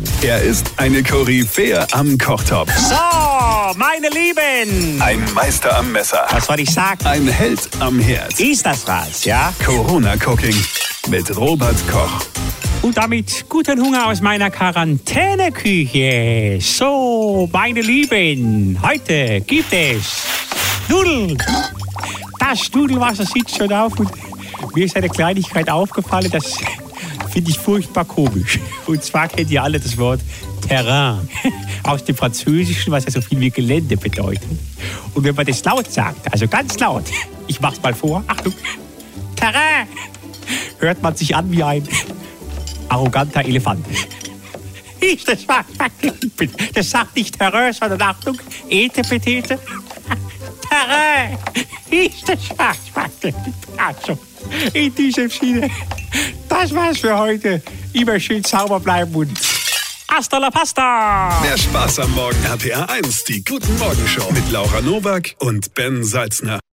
Er ist eine Koryphäe am Kochtopf. So, meine Lieben. Ein Meister am Messer. Was soll ich sagen? Ein Held am Herd. Ist das was, ja? Corona Cooking mit Robert Koch. Und damit guten Hunger aus meiner Quarantäneküche. So, meine Lieben, heute gibt es Nudeln. Das Nudelwasser sitzt schon auf und mir ist eine Kleinigkeit aufgefallen, das finde ich furchtbar komisch. Und zwar kennt ihr alle das Wort Terrain aus dem Französischen, was ja so viel wie Gelände bedeutet. Und wenn man das laut sagt, also ganz laut, ich mach's mal vor, Achtung, Terrain, hört man sich an wie ein arroganter Elefant. Ist das was? Das sagt nicht Terrain, sondern Achtung, Etepetete. Terrain. Ist das was? Also, in diesem Sinne, das war's für heute. Immer schön sauber bleiben und hasta la pasta. Mehr Spaß am Morgen RPR 1, die Guten Morgenshow mit Laura Nowak und Ben Salzner.